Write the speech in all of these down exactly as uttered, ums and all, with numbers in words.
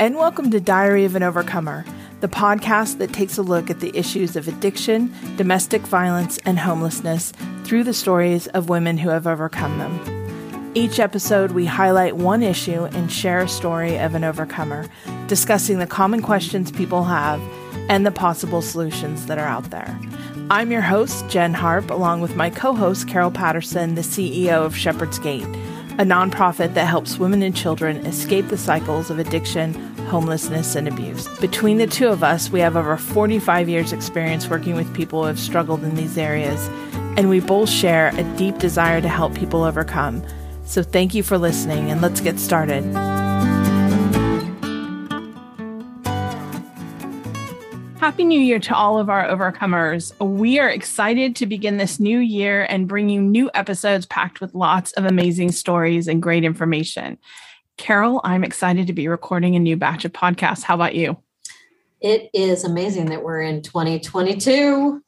and welcome to Diary of an Overcomer, the podcast that takes a look at the issues of addiction, domestic violence, and homelessness through the stories of women who have overcome them. Each episode, we highlight one issue and share a story of an overcomer, discussing the common questions people have and the possible solutions that are out there. I'm your host, Jen Harp, along with my co-host, Carol Patterson, the C E O of Shepherd's Gate, a nonprofit that helps women and children escape the cycles of addiction, homelessness, and abuse. Between the two of us, we have over forty-five years experience working with people who have struggled in these areas, and we both share a deep desire to help people overcome. So thank you for listening, and let's get started. Happy New Year to all of our overcomers. We are excited to begin this new year and bring you new episodes packed with lots of amazing stories and great information. Carol, I'm excited to be recording a new batch of podcasts. How about you? It is amazing that we're in twenty twenty-two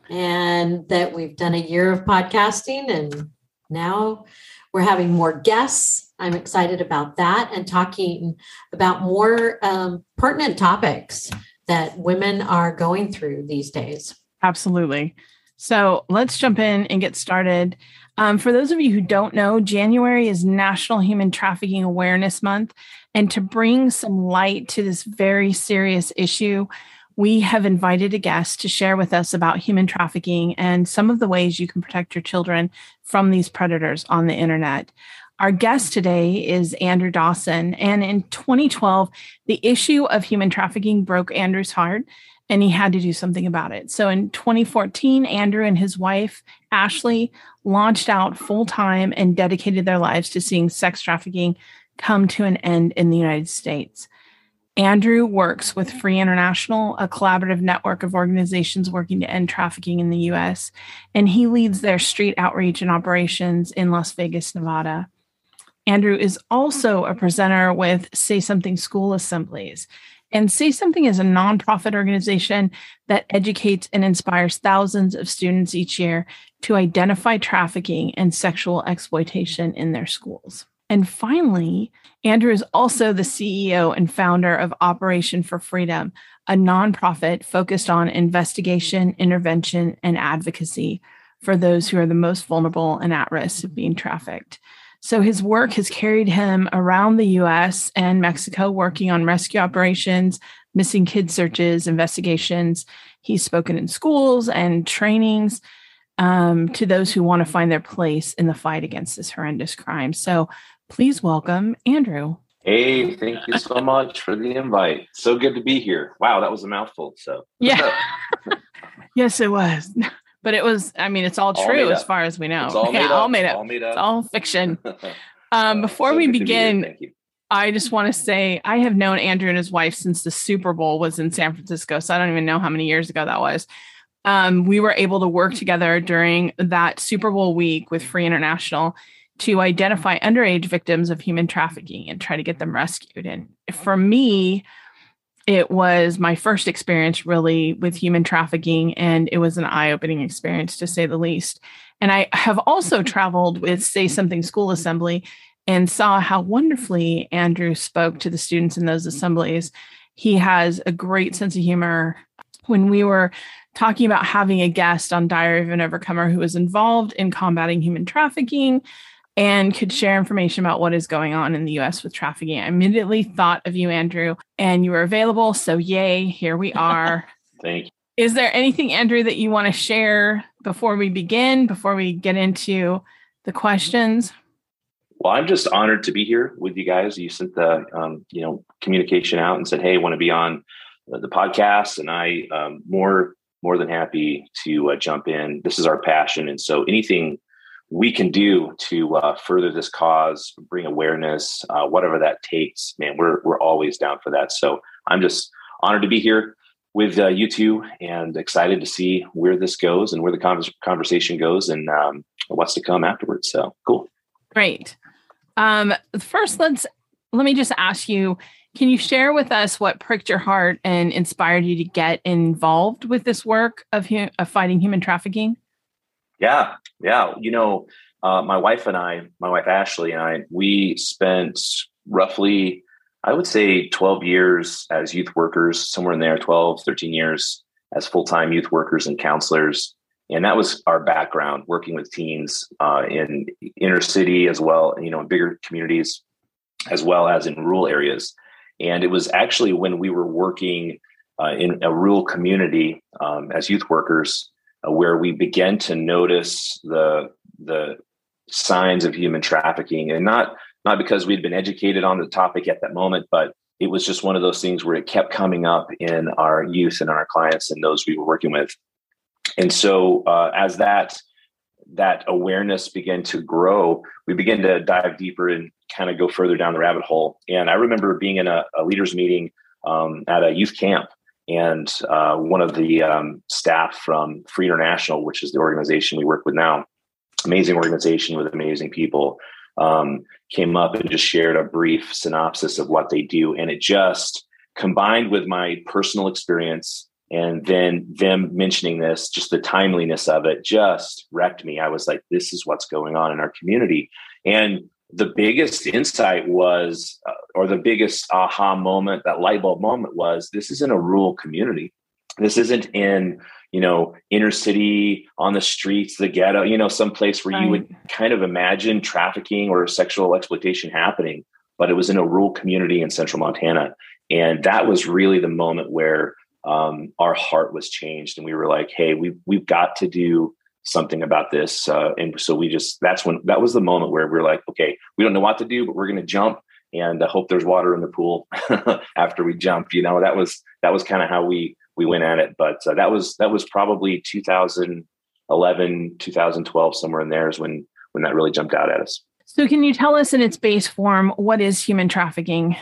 and that we've done a year of podcasting, and now we're having more guests. I'm excited about that and talking about more um, pertinent topics that women are going through these days. Absolutely. So let's jump in and get started. Um, for those of you who don't know, January is National Human Trafficking Awareness Month. And to bring some light to this very serious issue, we have invited a guest to share with us about human trafficking and some of the ways you can protect your children from these predators on the internet. Our guest today is Andrew Dawson, and in twenty twelve, the issue of human trafficking broke Andrew's heart, and he had to do something about it. So in twenty fourteen, Andrew and his wife, Ashley, launched out full-time and dedicated their lives to seeing sex trafficking come to an end in the United States. Andrew works with Free International, a collaborative network of organizations working to end trafficking in the U S, and he leads their street outreach and operations in Las Vegas, Nevada. Andrew is also a presenter with Say Something School Assemblies. And Say Something is a nonprofit organization that educates and inspires thousands of students each year to identify trafficking and sexual exploitation in their schools. And finally, Andrew is also the C E O and founder of Operation for Freedom, a nonprofit focused on investigation, intervention, and advocacy for those who are the most vulnerable and at risk of being trafficked. So his work has carried him around the U S and Mexico, working on rescue operations, missing kid searches, investigations. He's spoken in schools and trainings um, to those who want to find their place in the fight against this horrendous crime. So please welcome Andrew. Hey, thank you so much for the invite. So good to be here. Wow, that was a mouthful. So yeah, yes, it was. But it was, I mean, it's all true all as far as we know. It's all, yeah, made, all up. made up. All made up. It's all fiction. Um, before so we begin, be I just want to say I have known Andrew and his wife since the Super Bowl was in San Francisco. So I don't even know how many years ago that was. Um, we were able to work together during that Super Bowl week with Free International to identify underage victims of human trafficking and try to get them rescued. And for me, it was my first experience really with human trafficking, and it was an eye-opening experience to say the least. And I have also traveled with Say Something School Assembly and saw how wonderfully Andrew spoke to the students in those assemblies. He has a great sense of humor. When we were talking about having a guest on Diary of an Overcomer who was involved in combating human trafficking and could share information about what is going on in the U S with trafficking, I immediately thought of you, Andrew, and you were available. So yay, here we are. Thank you. Is there anything, Andrew, that you want to share before we begin, before we get into the questions? Well, I'm just honored to be here with you guys. You sent the um, you know communication out and said, hey, I want to be on the podcast. And I um, more, more than happy to uh, jump in. This is our passion. And so anything we can do to uh, further this cause, bring awareness, uh, whatever that takes, man, we're we're always down for that. So I'm just honored to be here with uh, you two and excited to see where this goes and where the con- conversation goes and um, what's to come afterwards. So cool. Great. Um, first, let's let me just ask you, can you share with us what pricked your heart and inspired you to get involved with this work of, hu- of fighting human trafficking? Yeah. Yeah. You know, uh, my wife and I, my wife, Ashley and I, we spent roughly I would say twelve years as youth workers, somewhere in there, twelve, thirteen years as full-time youth workers and counselors. And that was our background, working with teens uh, in inner city as well, you know, in bigger communities, as well as in rural areas. And it was actually when we were working uh, in a rural community um, as youth workers, uh, where we began to notice the the signs of human trafficking, and not not because we'd been educated on the topic at that moment, but it was just one of those things where it kept coming up in our youth and our clients and those we were working with. And so uh, as that that awareness began to grow, we began to dive deeper and kind of go further down the rabbit hole. And I remember being in a, a leaders meeting um, at a youth camp, and uh, one of the um, staff from Free International, which is the organization we work with now, amazing organization with amazing people, um, came up and just shared a brief synopsis of what they do. And it just combined with my personal experience, and then them mentioning this, just the timeliness of it just wrecked me. I was like, this is what's going on in our community. And the biggest insight was, uh, or the biggest aha moment, that light bulb moment was, this isn't a rural community. This isn't in, you know, inner city, on the streets, the ghetto, you know, someplace where right. you would kind of imagine trafficking or sexual exploitation happening, but it was in a rural community in central Montana. And that was really the moment where um, our heart was changed. And we were like, hey, we've, we've got to do something about this. Uh, and so we just, that's when, that was the moment where we we're like, okay, we don't know what to do, but we're going to jump and uh, hope there's water in the pool after we jump. You know, that was, that was kind of how we, we went at it. But uh, that was, that was probably two thousand eleven, two thousand twelve, somewhere in there is when, when that really jumped out at us. So can you tell us in its base form, what is human trafficking?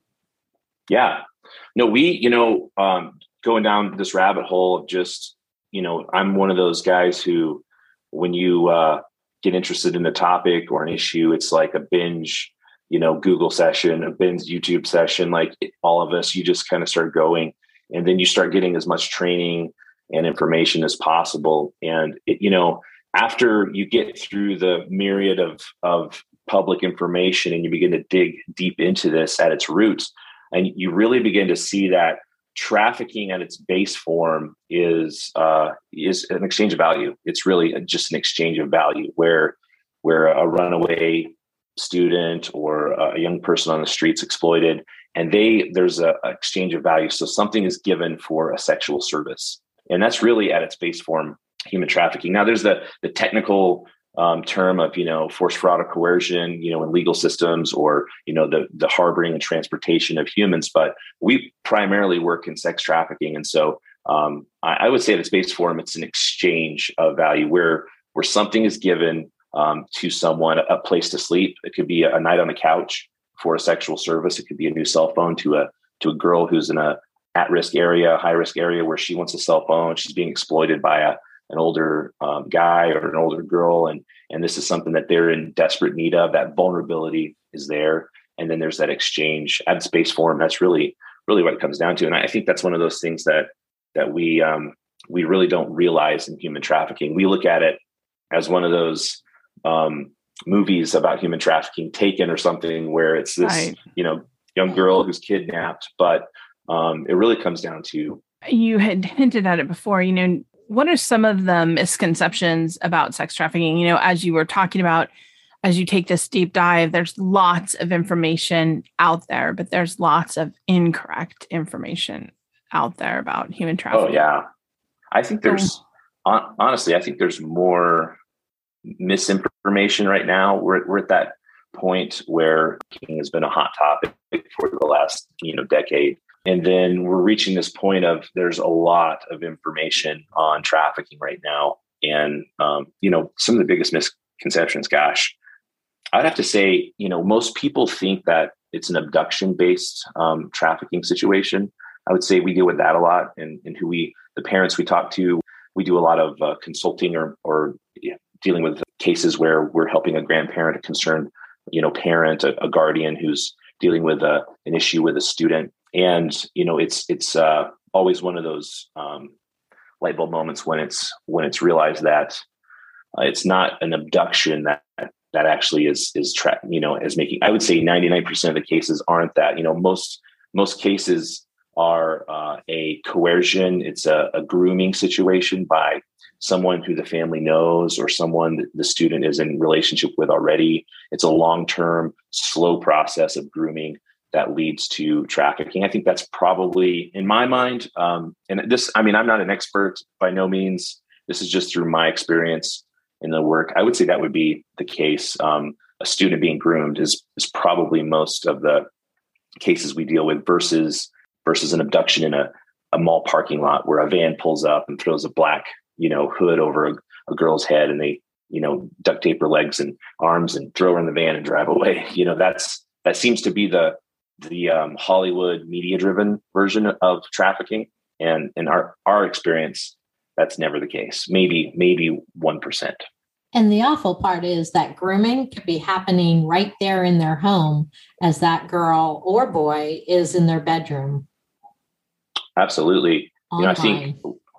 Yeah, no, we, you know, um, going down this rabbit hole of just, you know, I'm one of those guys who, when you uh, get interested in a topic or an issue, it's like a binge, you know, Google session, a binge YouTube session, like all of us, you just kind of start going, and then you start getting as much training and information as possible. And, it, you know, after you get through the myriad of, of public information and you begin to dig deep into this at its roots, and you really begin to see that trafficking at its base form is uh, is an exchange of value. It's really just an exchange of value where where a runaway student or a young person on the streets exploited, and they there's a, a exchange of value. So something is given for a sexual service, and that's really at its base form human trafficking. Now there's the the technical Um, term of, you know, force, fraud, or coercion, you know, in legal systems, or, you know, the the harboring and transportation of humans. But we primarily work in sex trafficking. And so um, I, I would say at its base form, it's an exchange of value where where something is given um, to someone, a place to sleep. It could be a, a night on the couch for a sexual service. It could be a new cell phone to a to a girl who's in a at-risk area, high-risk area where she wants a cell phone. She's being exploited by a an older um, guy or an older girl. And, and this is something that they're in desperate need of. That vulnerability is there. And then there's that exchange at its base form. That's really, really what it comes down to. And I think that's one of those things that, that we, um, we really don't realize in human trafficking. We look at it as one of those um, movies about human trafficking, Taken or something, where it's this, right. you know, young girl who's kidnapped, but um, it really comes down to. You had hinted at it before, you know, what are some of the misconceptions about sex trafficking? You know, as you were talking about, as you take this deep dive, there's lots of information out there, but there's lots of incorrect information out there about human trafficking. Oh, yeah. I think there's, oh. honestly, I think there's more misinformation right now. We're, we're at that point where trafficking has been a hot topic for the last, you know, decade. And then we're reaching this point of there's a lot of information on trafficking right now. And, um, you know, some of the biggest misconceptions, gosh, I'd have to say, you know, most people think that it's an abduction-based um, trafficking situation. I would say we deal with that a lot. And, and who we, the parents we talk to, we do a lot of uh, consulting or, or you know, dealing with cases where we're helping a grandparent, a concerned, you know, parent, a, a guardian who's dealing with a, an issue with a student. And, you know, it's, it's uh, always one of those um, light bulb moments when it's, when it's realized that uh, it's not an abduction that that actually is, is tra- you know, is making, I would say ninety-nine percent of the cases aren't that. You know, most, most cases are uh, a coercion. It's a, a grooming situation by someone who the family knows or someone that the student is in relationship with already. It's a long-term, slow process of grooming that leads to trafficking. I think that's probably, in my mind, um, and this, I mean, I'm not an expert by no means. This is just through my experience in the work. I would say that would be the case. Um, a student being groomed is is probably most of the cases we deal with versus versus an abduction in a, a mall parking lot where a van pulls up and throws a black, you know, hood over a, a girl's head and they, you know, duct tape her legs and arms and throw her in the van and drive away. You know, that's that seems to be the the um, Hollywood media driven version of trafficking. And in our our experience, that's never the case. Maybe, maybe one percent. And the awful part is that grooming could be happening right there in their home as that girl or boy is in their bedroom. Absolutely. Online. You know, I think,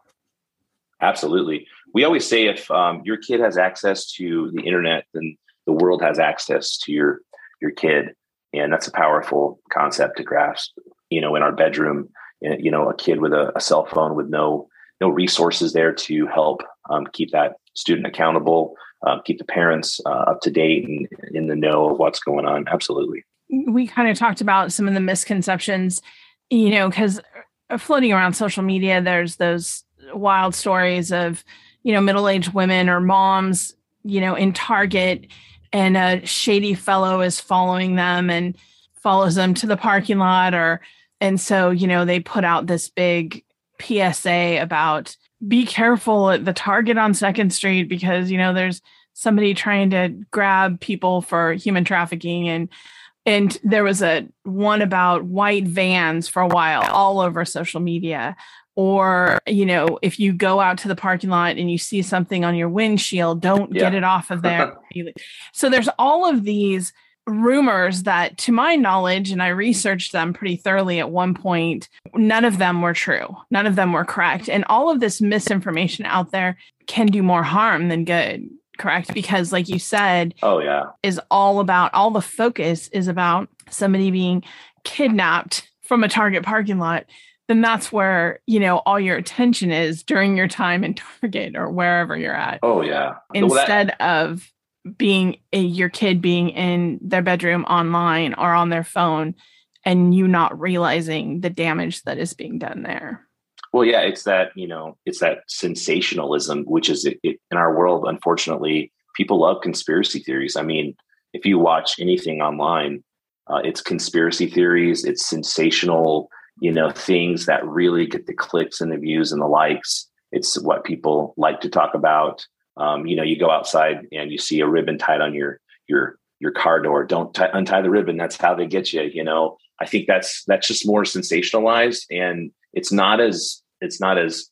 absolutely. We always say if um, your kid has access to the internet, then the world has access to your, your kid. And that's a powerful concept to grasp. You know, in our bedroom, you know, a kid with a, a cell phone with no no resources there to help um, keep that student accountable, uh, keep the parents uh, up to date and in the know of what's going on. Absolutely. We kind of talked about some of the misconceptions, you know, because floating around social media, there's those wild stories of, you know, middle-aged women or moms, you know, in Target, and a shady fellow is following them and follows them to the parking lot. Or, and so, you know, they put out this big P S A about be careful at the Target on Second Street because, you know, there's somebody trying to grab people for human trafficking. And, and there was a one about white vans for a while all over social media. Or, you know, if you go out to the parking lot and you see something on your windshield, don't yeah. get it off of there. So there's all of these rumors that, to my knowledge, and I researched them pretty thoroughly at one point, none of them were true. None of them were correct. And all of this misinformation out there can do more harm than good, correct? Because like you said, oh yeah, is all about, all the focus is about somebody being kidnapped from a Target parking lot. Then that's where, you know, all your attention is during your time in Target or wherever you're at. Oh yeah. Instead well, that- of being a, your kid being in their bedroom online or on their phone and you not realizing the damage that is being done there. Well, yeah, it's that, you know, it's that sensationalism, which is it, it, in our world, unfortunately, people love conspiracy theories. I mean, if you watch anything online, uh, it's conspiracy theories, it's sensational, you know, things that really get the clicks and the views and the likes. It's what people like to talk about. Um, you know, you go outside and you see a ribbon tied on your your your car door. Don't t- untie the ribbon. That's how they get you. You know, I think that's that's just more sensationalized, and it's not as it's not as,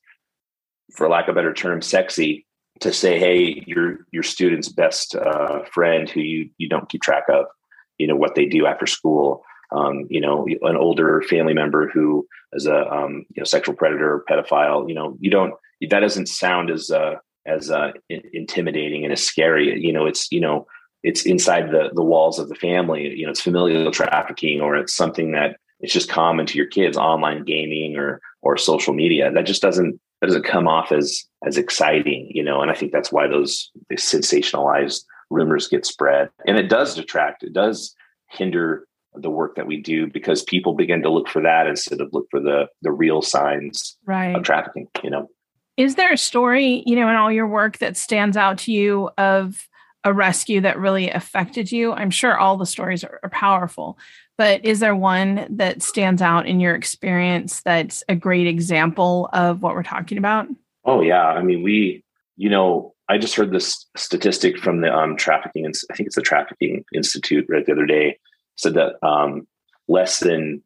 for lack of a better term, sexy to say, hey, your your student's best uh, friend who you you don't keep track of, you know, what they do after school. Um, you know, an older family member who is a um, you know sexual predator or pedophile. You know, you don't that doesn't sound as uh, as uh, intimidating and as scary. You know, it's, you know, it's inside the the walls of the family. You know, it's familial trafficking, or it's something that it's just common to your kids, online gaming or or social media. That just doesn't that doesn't come off as as exciting, you know. And I think that's why those, these sensationalized rumors get spread, and it does detract. It does hinder the work that we do because people begin to look for that instead of look for the the real signs right. of trafficking. You know. Is there a story, you know, in all your work that stands out to you of a rescue that really affected you? I'm sure all the stories are, are powerful, but is there one that stands out in your experience that's a great example of what we're talking about? Oh, yeah. I mean, we, you know, I just heard this statistic from the um, trafficking, I think it's the Trafficking Institute right the other day, said that um, less than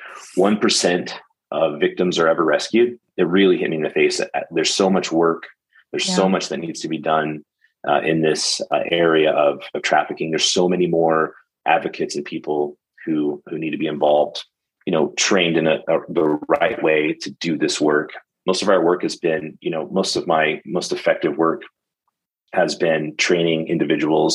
one percent of victims are ever rescued. It really hit me in the face. There's so much work. There's yeah. so much that needs to be done uh, in this uh, area of, of trafficking. There's so many more advocates and people who who need to be involved, you know, trained in a, a, the right way to do this work. Most of our work has been, you know, most of my most effective work has been training individuals and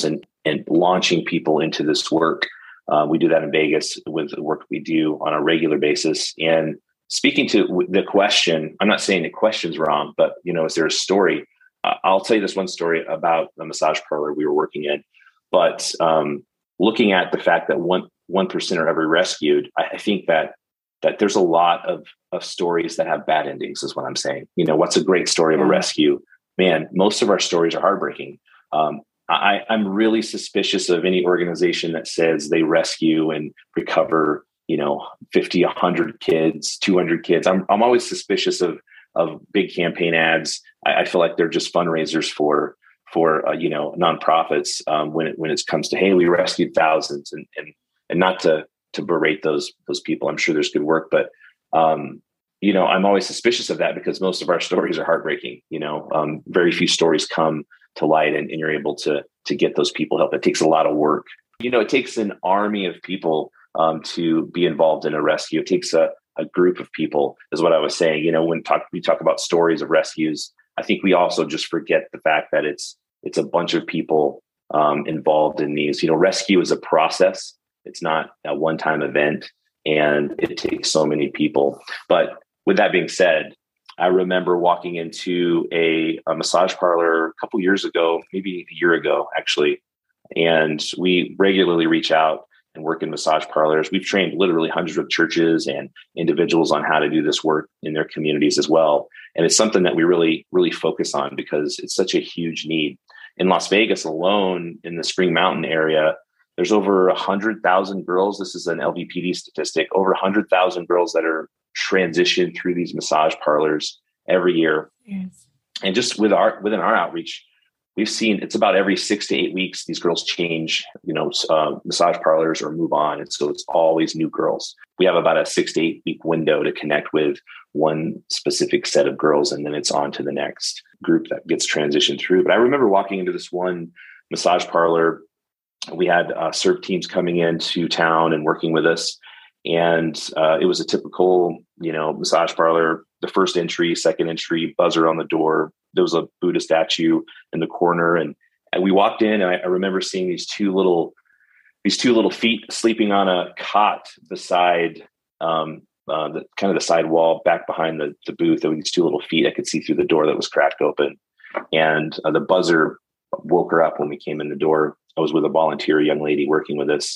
and launching people into this work. Uh, we do that in Vegas with the work we do on a regular basis. And speaking to the question, I'm not saying the question's wrong, but, you know, is there a story? Uh, I'll tell you this one story about the massage parlor we were working in. But um, looking at the fact that one one percent are ever rescued, I, I think that that there's a lot of of stories that have bad endings, is what I'm saying. You know, what's a great story of a rescue? Man, most of our stories are heartbreaking. Um, I, I'm really suspicious of any organization that says they rescue and recover, you know, fifty, one hundred kids, two hundred kids. I'm I'm always suspicious of of big campaign ads. I, I feel like they're just fundraisers for for uh, you know, nonprofits um, when it when it comes to, hey, we rescued thousands, and and and not to to berate those those people. I'm sure there's good work, but um, you know, I'm always suspicious of that because most of our stories are heartbreaking. You know, um, very few stories come to light, and, and you're able to to get those people help. It takes a lot of work. You know, it takes an army of people um, to be involved in a rescue. It takes a, a group of people, is what I was saying. You know, when talk, we talk about stories of rescues, I think we also just forget the fact that it's it's a bunch of people um, involved in these. You know, rescue is a process. It's not a one-time event, and it takes so many people. But with that being said, I remember walking into a, a massage parlor a couple years ago, maybe a year ago, actually. And we regularly reach out and work in massage parlors. We've trained literally hundreds of churches and individuals on how to do this work in their communities as well. And it's something that we really, really focus on because it's such a huge need. In Las Vegas alone, in the Spring Mountain area, there's over one hundred thousand girls. This is an L V P D statistic, over one hundred thousand girls that are transitioned through these massage parlors every year. Yes. And just with our within our outreach, we've seen it's about every six to eight weeks, these girls change, you know, uh, massage parlors or move on. And so it's always new girls. We have about a six to eight week window to connect with one specific set of girls, and then it's on to the next group that gets transitioned through. But I remember walking into this one massage parlor. We had uh, C E R T teams coming into town and working with us. And uh, it was a typical, you know, massage parlor, the first entry, second entry, buzzer on the door. There was a Buddha statue in the corner. And, and we walked in, and I, I remember seeing these two little, these two little feet sleeping on a cot beside um, uh, the kind of the side wall back behind the, the booth. There were these two little feet I could see through the door that was cracked open. And uh, the buzzer woke her up when we came in the door. I was with a volunteer young lady working with us.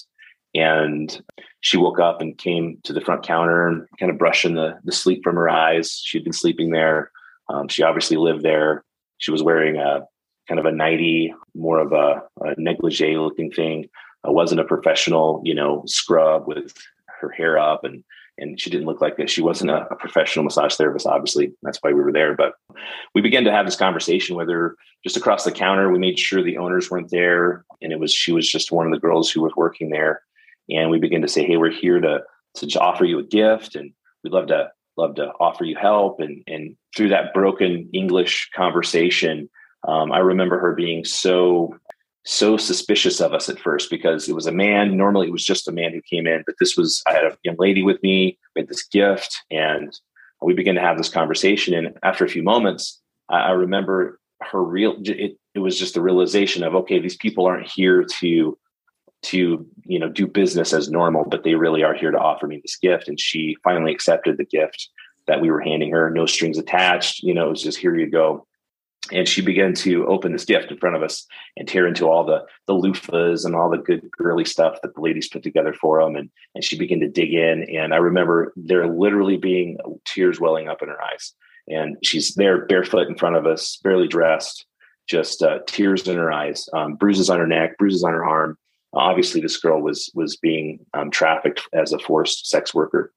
And she woke up and came to the front counter and kind of brushing the, the sleep from her eyes. She'd been sleeping there. Um, she obviously lived there. She was wearing a kind of a nightie, more of a, a negligee looking thing. It wasn't a professional, you know, scrub with her hair up. And, and she didn't look like that. She wasn't a, a professional massage therapist, obviously. That's why we were there. But we began to have this conversation with her just across the counter. We made sure the owners weren't there. And it was, she was just one of the girls who was working there. And we began to say, hey, we're here to, to offer you a gift, and we'd love to love to offer you help. And, and through that broken English conversation, um, I remember her being so, so suspicious of us at first, because it was a man. Normally it was just a man who came in, but this was, I had a young lady with me, we had this gift, and we began to have this conversation. And after a few moments, I, I remember her real, it, it was just the realization of, okay, these people aren't here to to, you know, do business as normal, but they really are here to offer me this gift. And she finally accepted the gift that we were handing her, no strings attached. You know, it was just, here you go. And she began to open this gift in front of us and tear into all the, the loofahs and all the good girly stuff that the ladies put together for them. And, and she began to dig in. And I remember there literally being tears welling up in her eyes. And she's there barefoot in front of us, barely dressed, just uh, tears in her eyes, um, bruises on her neck, bruises on her arm. Obviously, this girl was was being um, trafficked as a forced sex worker.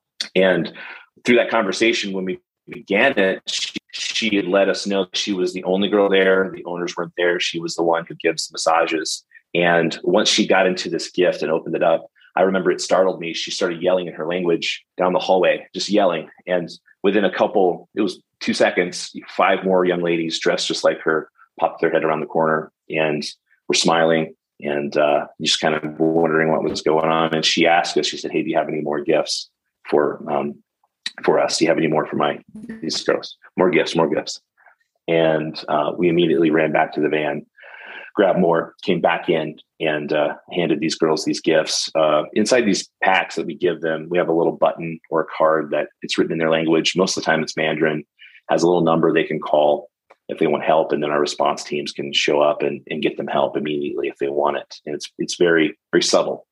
And through that conversation, when we began it, she, she had let us know that she was the only girl there. The owners weren't there. She was the one who gives massages. And once she got into this gift and opened it up, I remember it startled me. She started yelling in her language down the hallway, just yelling. And within a couple, it was two seconds, five more young ladies dressed just like her popped their head around the corner and were smiling. And uh, just kind of wondering what was going on. And she asked us, she said, hey, do you have any more gifts for um, for us? Do you have any more for my these girls? More gifts, more gifts. And uh, we immediately ran back to the van. grab more, came back in and uh, handed these girls these gifts. Uh, inside these packs that we give them, we have a little button or a card that it's written in their language. Most of the time it's Mandarin, has a little number they can call if they want help. And then our response teams can show up and, and get them help immediately if they want it. And it's it's very, very subtle.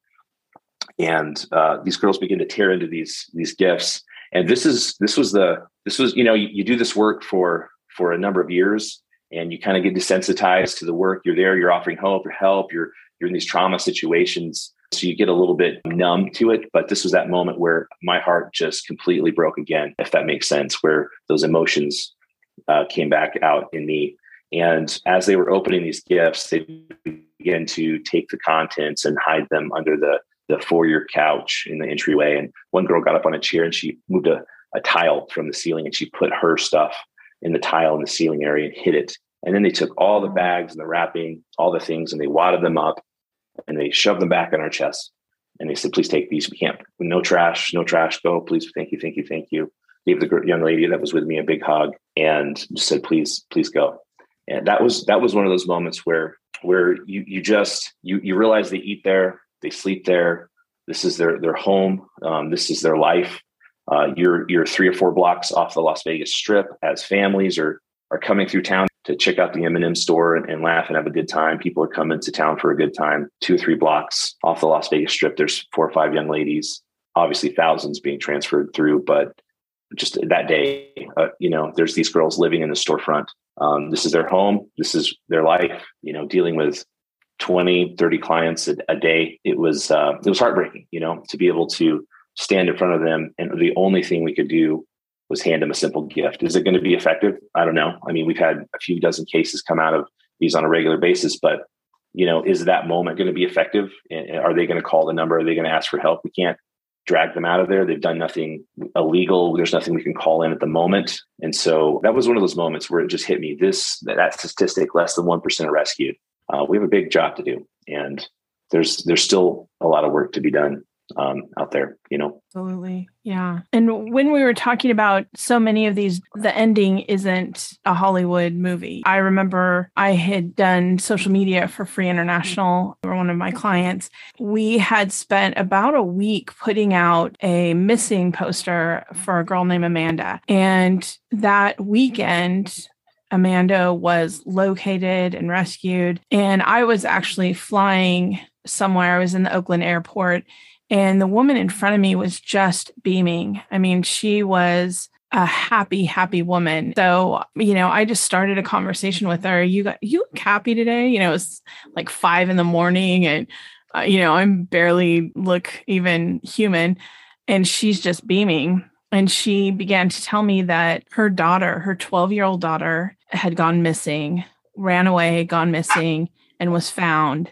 And uh, these girls begin to tear into these these gifts. And this is this was the this was, you know, you, you do this work for for a number of years and you kind of get desensitized to the work. You're there, you're offering hope or help, you're you're in these trauma situations. So you get a little bit numb to it. But this was that moment where my heart just completely broke again, if that makes sense, where those emotions uh, came back out in me. And as they were opening these gifts, they began to take the contents and hide them under the the foyer couch in the entryway. And one girl got up on a chair and she moved a, a tile from the ceiling and she put her stuff in the tile in the ceiling area and hid it. And then they took all the bags and the wrapping, all the things, and they wadded them up and they shoved them back on our chest. And they said, please take these. We can't, no trash, no trash. Go, please. Thank you. Thank you. Thank you. Gave the young lady that was with me a big hug and just said, please, please go. And that was, that was one of those moments where, where you, you just, you, you realize they eat there, they sleep there. This is their, their home. Um, this is their life. Uh, you're, you're three or four blocks off the Las Vegas Strip as families are, are coming through town to check out the M and M store and, and laugh and have a good time. People are coming to town for a good time. Two or three blocks off the Las Vegas Strip, there's four or five young ladies, obviously thousands being transferred through, but just that day, uh, you know, there's these girls living in the storefront. Um, this is their home. This is their life, you know, dealing with twenty, thirty clients a, a day. It was, uh, it was heartbreaking, you know, to be able to stand in front of them. And the only thing we could do was hand them a simple gift. Is it going to be effective? I don't know. I mean, we've had a few dozen cases come out of these on a regular basis, but you know, is that moment going to be effective? And are they going to call the number? Are they going to ask for help? We can't drag them out of there. They've done nothing illegal. There's nothing we can call in at the moment. And so that was one of those moments where it just hit me. This, that statistic, less than one percent are rescued. Uh, we have a big job to do. And there's, there's still a lot of work to be done um, out there, you know? Absolutely. Yeah. And when we were talking about so many of these, the ending isn't a Hollywood movie. I remember I had done social media for Free International, or one of my clients. We had spent about a week putting out a missing poster for a girl named Amanda. And that weekend, Amanda was located and rescued. And I was actually flying somewhere. I was in the Oakland airport. And the woman in front of me was just beaming. I mean, she was a happy, happy woman. So, you know, I just started a conversation with her. You got, you look happy today? You know, it's like five in the morning and, uh, you know, I'm barely look even human. And she's just beaming. And she began to tell me that her daughter, her twelve-year-old daughter, had gone missing, ran away, gone missing, and was found.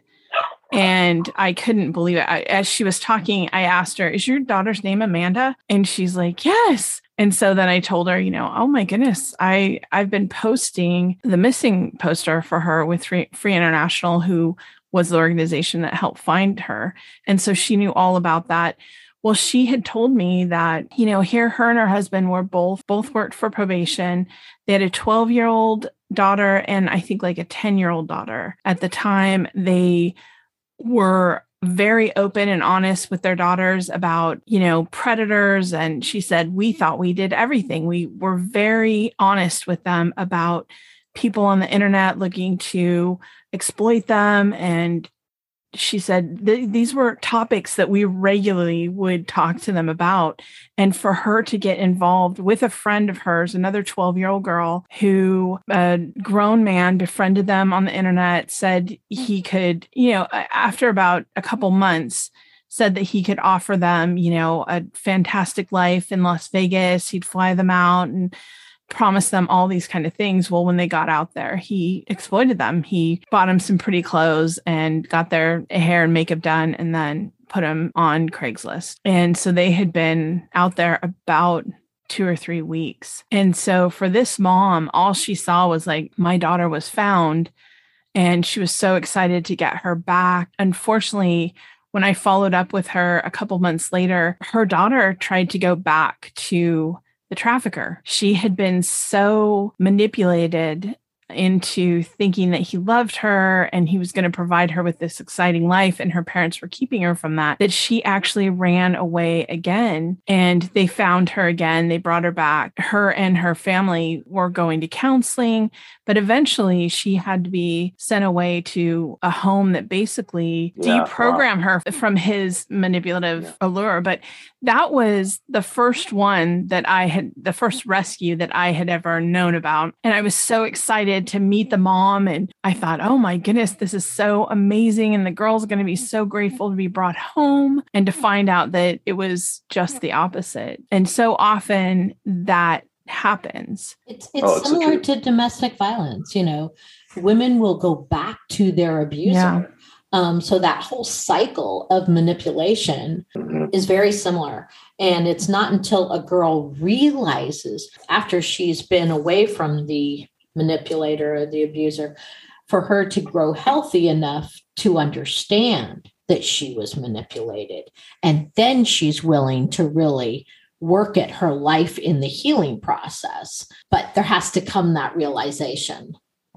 And I couldn't believe it. I, as she was talking, I asked her, is your daughter's name Amanda? And she's like, yes. And so then I told her, you know, oh my goodness, I, I've been posting the missing poster for her with Free, Free International, who was the organization that helped find her. And so she knew all about that. Well, she had told me that, you know, here her and her husband were both, both worked for probation. They had a twelve-year-old daughter and I think like a ten-year-old daughter. At the time, they were very open and honest with their daughters about, you know, predators. And she said, we thought we did everything. We were very honest with them about people on the internet looking to exploit them. And she said th- these were topics that we regularly would talk to them about. And for her to get involved with a friend of hers, another twelve-year-old girl who a grown man befriended them on the internet, said he could, you know, after about a couple months, said that he could offer them, you know, a fantastic life in Las Vegas. He'd fly them out and promised them all these kind of things. Well, when they got out there, he exploited them. He bought them some pretty clothes and got their hair and makeup done and then put them on Craigslist. And so they had been out there about two or three weeks. And so for this mom, all she saw was like, my daughter was found. And she was so excited to get her back. Unfortunately, when I followed up with her a couple months later, her daughter tried to go back to the trafficker. She had been so manipulated into thinking that he loved her and he was going to provide her with this exciting life, and her parents were keeping her from that, that she actually ran away again. And they found her again. They brought her back. Her and her family were going to counseling, but eventually she had to be sent away to a home that basically Yeah, deprogrammed wow. her from his manipulative Yeah. allure. But that was the first one that I had, the first rescue that I had ever known about. And I was so excited to meet the mom. And I thought, oh my goodness, this is so amazing. And the girl's going to be so grateful to be brought home, and to find out that it was just the opposite. And so often that happens. It's it's Oh, it's so similar true. to domestic violence. You know, women will go back to their abuser. Yeah. Um, so that whole cycle of manipulation Mhm. is very similar. And it's not until a girl realizes, after she's been away from the manipulator or the abuser, for her to grow healthy enough to understand that she was manipulated. And then she's willing to really work at her life in the healing process. But there has to come that realization.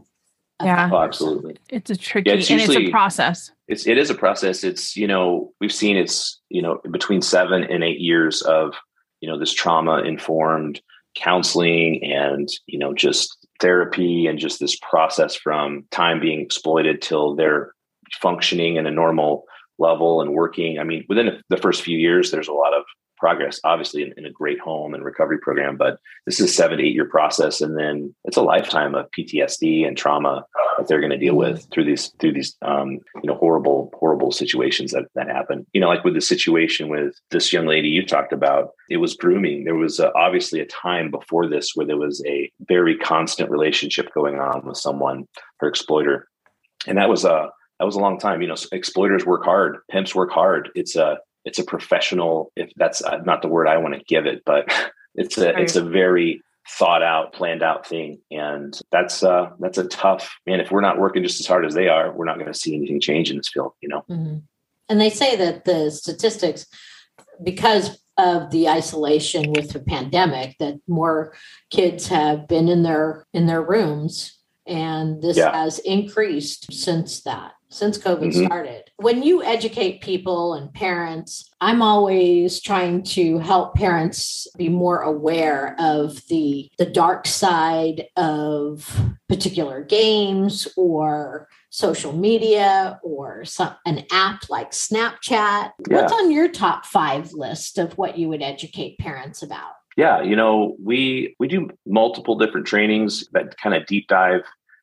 of Yeah. that Oh, person. absolutely. It's a tricky, Yeah, it's and it's a usually- process. It's it is a process. It's, you know, we've seen it's, you know, between seven and eight years of, you know, this trauma informed counseling and, you know, just therapy, and just this process from time being exploited till they're functioning in a normal level and working. I mean, within the first few years, there's a lot of progress, obviously, in, in a great home and recovery program, but this is a seven to eight year process. And then it's a lifetime of P T S D and trauma that they're going to deal with through these, through these, um, you know, horrible, horrible situations that, that happen. You know, like with the situation with this young lady you talked about, it was grooming. There was uh, obviously a time before this where there was a very constant relationship going on with someone, her exploiter. And that was a, that was a long time. You know, exploiters work hard, pimps work hard. It's a, it's a professional, if that's not the word I want to give it, but it's a, it's a very thought out, planned out thing. And that's, uh, that's a tough, man, if we're not working just as hard as they are, we're not going to see anything change in this field, you know? Mm-hmm. And they say that the statistics, because of the isolation with the pandemic, that more kids have been in their, in their rooms. And this Yeah. has increased since that, since COVID Mhm. started. When you educate people and parents, I'm always trying to help parents be more aware of the, the dark side of particular games or social media or some, an app like Snapchat. Yeah. What's on your top five list of what you would educate parents about? Yeah, you know, we we do multiple different trainings that kind of deep dive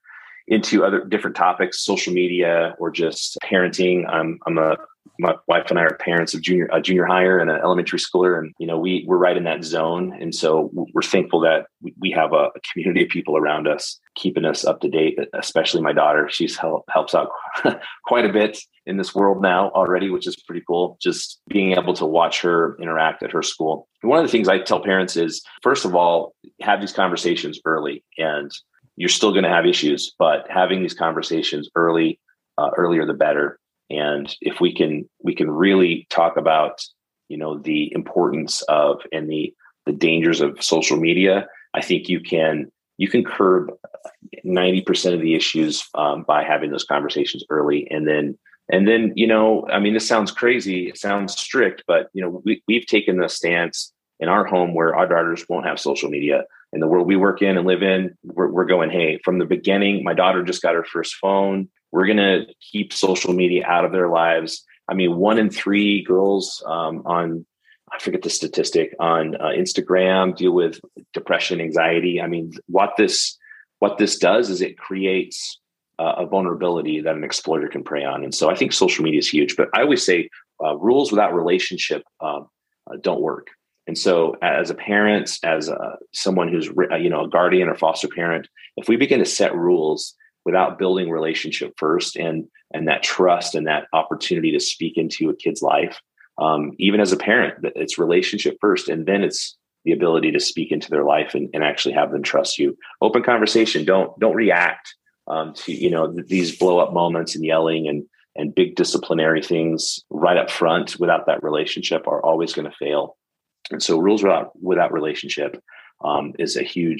into other different topics, social media or just parenting. I'm I'm a my wife and I are parents of junior a junior higher and an elementary schooler, and you know we we're right in that zone, and so we're thankful that we, we have a, a community of people around us keeping us up to date. Especially my daughter, she's help, helps out quite a bit in this world now already, which is pretty cool. Just being able to watch her interact at her school. And one of the things I tell parents is, first of all, have these conversations early, and you're still going to have issues, but having these conversations early, uh, earlier the better. And if we can, we can really talk about, you know, the importance of and the the dangers of social media. I think you can you can curb ninety percent of the issues um, by having those conversations early, and then and then you know, I mean, this sounds crazy, it sounds strict, but you know, we we've taken the stance in our home where our daughters won't have social media. In the world we work in and live in, we're, we're going, hey, from the beginning, my daughter just got her first phone. We're going to keep social media out of their lives. I mean, one in three girls um, on, I forget the statistic, on uh, Instagram deal with depression, anxiety. I mean, what this, what this does is it creates uh, a vulnerability that an exploiter can prey on. And so I think social media is huge, but I always say uh, rules without relationship um, uh, don't work. And so as a parent, as a, someone who's, you know, a guardian or foster parent, if we begin to set rules without building relationship first and, and that trust and that opportunity to speak into a kid's life, um, even as a parent, it's relationship first. And then it's the ability to speak into their life and, and actually have them trust you. Open conversation. Don't, don't react um, to, you know, these blow up moments and yelling and, and big disciplinary things right up front without that relationship are always going to fail. And so rules without, without relationship um, is a huge,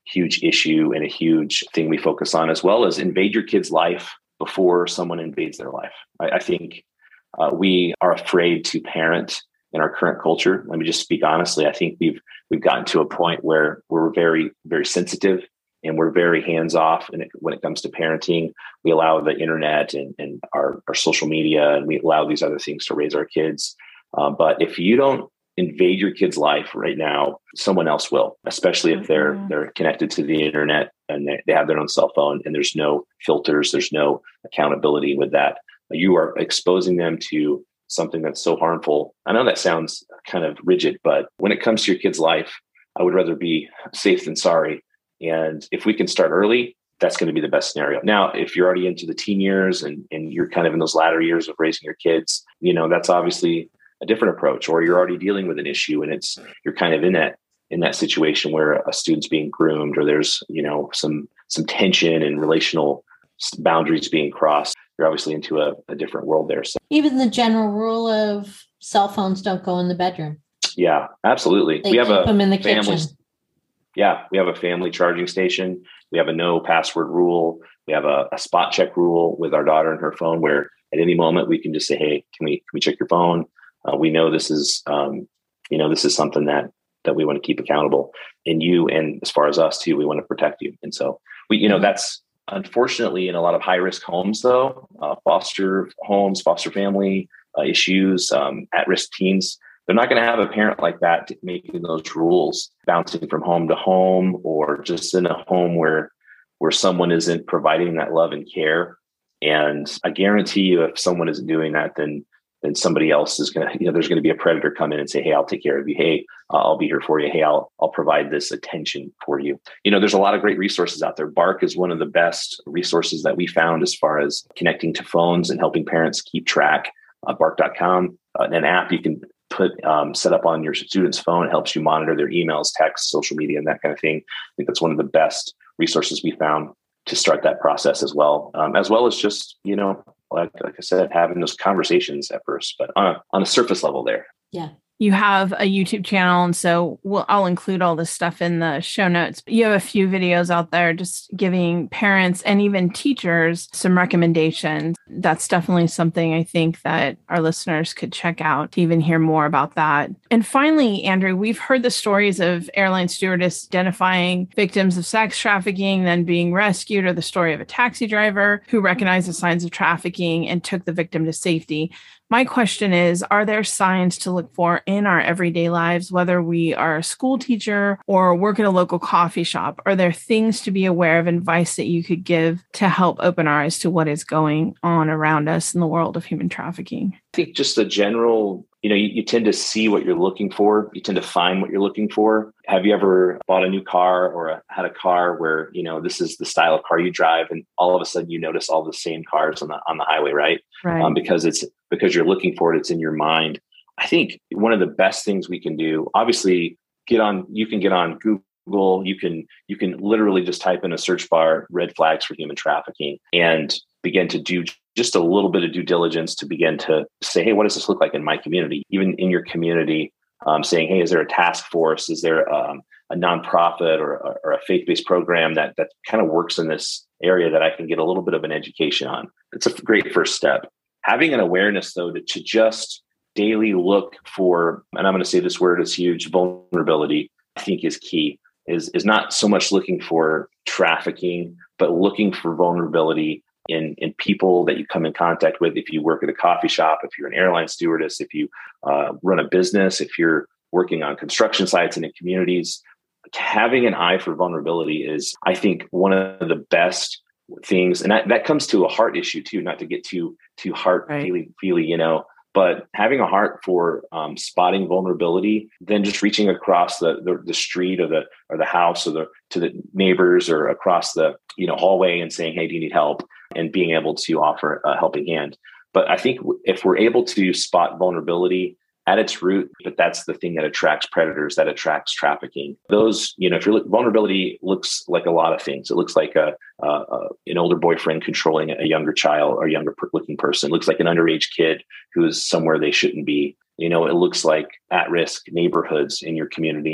huge issue and a huge thing we focus on, as well as invade your kid's life before someone invades their life. I, I think uh, we are afraid to parent in our current culture. Let me just speak honestly. I think we've we've gotten to a point where we're very, very sensitive and we're very hands off. And when it comes to parenting, we allow the internet and, and our, our social media, and we allow these other things to raise our kids. Uh, but if you don't invade your kid's life right now, someone else will, especially if they're mm-hmm. they're connected to the internet and they, they have their own cell phone and there's no filters, there's no accountability with that. You are exposing them to something that's so harmful. I know that sounds kind of rigid, but when it comes to your kid's life, I would rather be safe than sorry. And if we can start early, that's going to be the best scenario. Now, if you're already into the teen years and, and you're kind of in those latter years of raising your kids, you know, that's obviously a different approach, or you're already dealing with an issue and it's, you're kind of in that, in that situation where a student's being groomed, or there's, you know, some, some tension and relational boundaries being crossed. You're obviously into a, a different world there. So even the general rule of cell phones don't go in the bedroom. Yeah, absolutely. They we have keep a them in the family, kitchen. Yeah, we have a family charging station. We have a no password rule. We have a, a spot check rule with our daughter and her phone, where at any moment we can just say, "Hey, can we can we check your phone?" Uh, we know this is, um, you know, this is something that that we want to keep accountable. And you, and as far as us too, we want to protect you. And so we, you know, mm-hmm. that's unfortunately in a lot of high risk homes, though, uh, foster homes, foster family uh, issues, um, at risk teens. They're not going to have a parent like that making those rules, bouncing from home to home, or just in a home where where someone isn't providing that love and care. And I guarantee you, if someone isn't doing that, then then somebody else is going to, you know, there's going to be a predator come in and say, "Hey, I'll take care of you. Hey, uh, I'll be here for you. Hey, I'll I'll provide this attention for you." You know, there's a lot of great resources out there. Bark is one of the best resources that we found as far as connecting to phones and helping parents keep track. Uh, bark dot com, uh, an app you can put um, set up on your student's phone. It helps you monitor their emails, texts, social media, and that kind of thing. I think that's one of the best resources we found to start that process as well, um, as well as just, you know, like, like I said, having those conversations at first, but on a, on a surface level there. Yeah. You have a YouTube channel, and so we'll, I'll include all this stuff in the show notes. You have a few videos out there just giving parents and even teachers some recommendations. That's definitely something I think that our listeners could check out to even hear more about that. And finally, Andrew, we've heard the stories of airline stewardess identifying victims of sex trafficking, then being rescued, or the story of a taxi driver who recognized the signs of trafficking and took the victim to safety. My question is, are there signs to look for in our everyday lives, whether we are a school teacher or work at a local coffee shop? Are there things to be aware of, advice that you could give to help open our eyes to what is going on around us in the world of human trafficking? I think just a general, you know, you, you tend to see what you're looking for. You tend to find what you're looking for. Have you ever bought a new car or a, had a car where, you know, this is the style of car you drive, and all of a sudden you notice all the same cars on the on the highway, right? Right. Um, because it's because you're looking for it. It's in your mind. I think one of the best things we can do, obviously, get on. You can get on Google. You can you can literally just type in a search bar, red flags for human trafficking, and begin to do just a little bit of due diligence to begin to say, hey, what does this look like in my community? Even in your community, um, saying, hey, is there a task force? Is there um, a nonprofit or, or a faith-based program that that kind of works in this area that I can get a little bit of an education on? It's a great first step. Having an awareness, though, to, to just daily look for, and I'm going to say this word is huge, vulnerability, I think is key, is, is not so much looking for trafficking, but looking for vulnerability in, in people that you come in contact with. If you work at a coffee shop, if you're an airline stewardess, if you uh, run a business, if you're working on construction sites and in communities, having an eye for vulnerability is, I think, one of the best things. And that, that comes to a heart issue too, not to get too, too heart right. feely, feely, you know, but having a heart for um, spotting vulnerability, then just reaching across the, the the street or the or the house or the to the neighbors or across the you know hallway and saying, hey, do you need help? And being able to offer a helping hand. But I think if we're able to spot vulnerability at its root, but that's the thing that attracts predators, that attracts trafficking. Those, you know, if you're vulnerability looks like a lot of things. It looks like a, uh, uh, an older boyfriend controlling a younger child or a younger looking person. It looks like an underage kid who is somewhere they shouldn't be. You know, it looks like at-risk neighborhoods in your community and your,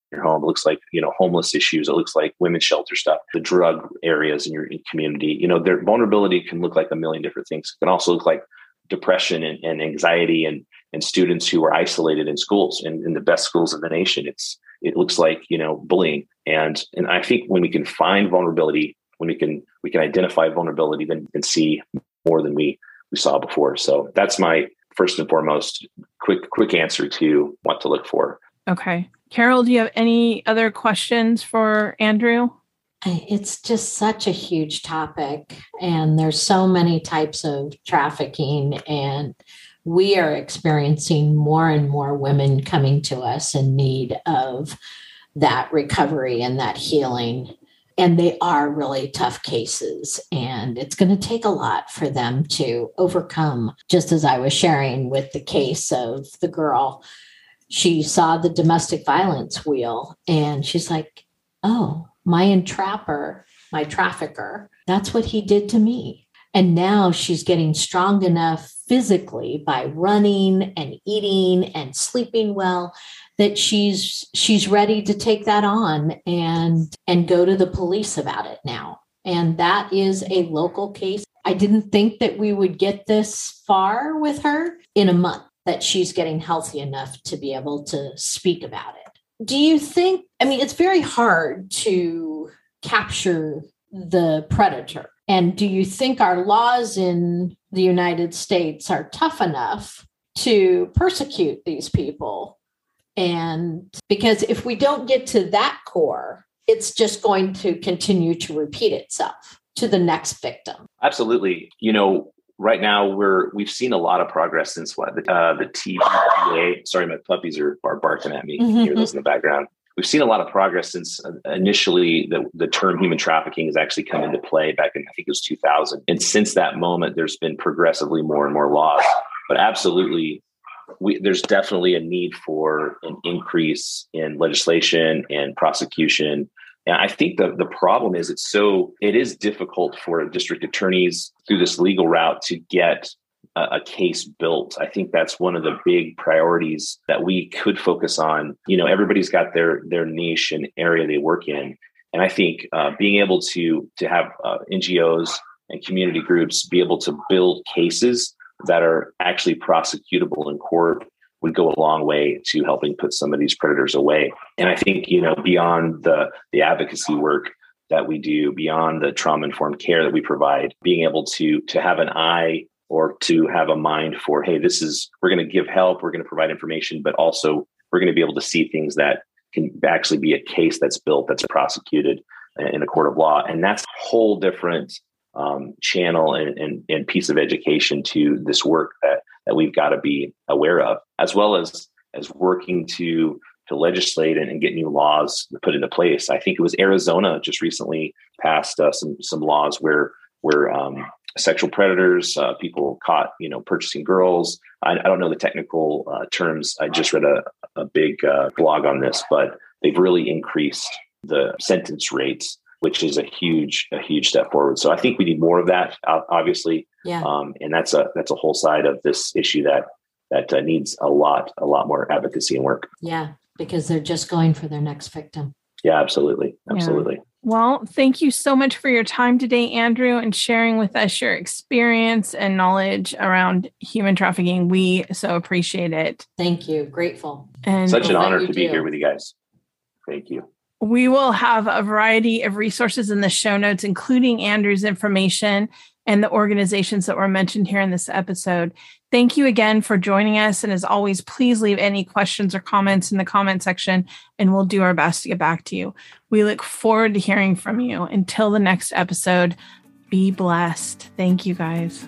your home. It looks like, you know, homeless issues. It looks like women's shelter stuff, the drug areas in your community. You know, their vulnerability can look like a million different things. It can also look like depression and, and anxiety and, and students who are isolated in schools and in the best schools in the nation. It's, it looks like, you know, bullying. And, and I think when we can find vulnerability, when we can, we can identify vulnerability, then we can see more than we, we saw before. So that's my first and foremost quick, quick answer to what to look for. Okay. Carol, do you have any other questions for Andrew? It's just such a huge topic, and there's so many types of trafficking, and we are experiencing more and more women coming to us in need of that recovery and that healing. And they are really tough cases, and it's going to take a lot for them to overcome. Just as I was sharing with the case of the girl, she saw the domestic violence wheel and she's like, oh, my entrapper, my trafficker, that's what he did to me. And now she's getting strong enough physically by running and eating and sleeping well that she's she's ready to take that on and and go to the police about it now. And that is a local case. I didn't think that we would get this far with her in a month, that she's getting healthy enough to be able to speak about it. Do you think, I mean, it's very hard to capture the predator. And do you think our laws in the United States are tough enough to persecute these people? And because if we don't get to that core, it's just going to continue to repeat itself to the next victim. Absolutely. You know, right now we're we've seen a lot of progress since what uh, the T V A. Sorry, my puppies are, are barking at me. You can hear those in the background. We've seen a lot of progress since initially the, the term human trafficking has actually come into play back in, I think it was two thousand. And since that moment, there's been progressively more and more laws. But absolutely, we, there's definitely a need for an increase in legislation and prosecution. And I think the, the problem is it's so, it is difficult for district attorneys through this legal route to get a, a case built. I think that's one of the big priorities that we could focus on. You know, everybody's got their, their niche and area they work in. And I think uh, being able to, to have uh, N G Os and community groups be able to build cases that are actually prosecutable in court would go a long way to helping put some of these predators away. And I think, you know, beyond the, the advocacy work that we do, beyond the trauma-informed care that we provide, being able to, to have an eye or to have a mind for, hey, this is, we're going to give help, we're going to provide information, but also we're going to be able to see things that can actually be a case that's built, that's prosecuted in a court of law. And that's a whole different um, channel and, and, and piece of education to this work that that we've got to be aware of, as well as as working to to legislate and, and get new laws put into place. I think it was Arizona just recently passed uh, some some laws where where um, sexual predators, uh, people caught you know purchasing girls. I, I don't know the technical uh, terms. I just read a a big uh, blog on this, but they've really increased the sentence rates, which is a huge a huge step forward. So I think we need more of that, obviously. Yeah. Um, and that's a that's a whole side of this issue that that uh, needs a lot a lot more advocacy and work. Yeah, because they're just going for their next victim. Yeah, absolutely, absolutely. Yeah. Well, thank you so much for your time today, Andrew, and sharing with us your experience and knowledge around human trafficking. We so appreciate it. Thank you. Grateful. And such an honor to be here with you guys. Thank you. We will have a variety of resources in the show notes, including Andrew's information and the organizations that were mentioned here in this episode. Thank you again for joining us. And as always, please leave any questions or comments in the comment section, and we'll do our best to get back to you. We look forward to hearing from you. Until the next episode, be blessed. Thank you, guys.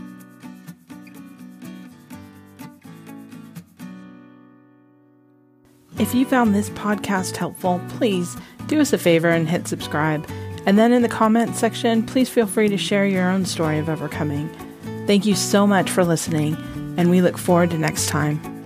If you found this podcast helpful, please do us a favor and hit subscribe. And then in the comments section, please feel free to share your own story of overcoming. Thank you so much for listening, and we look forward to next time.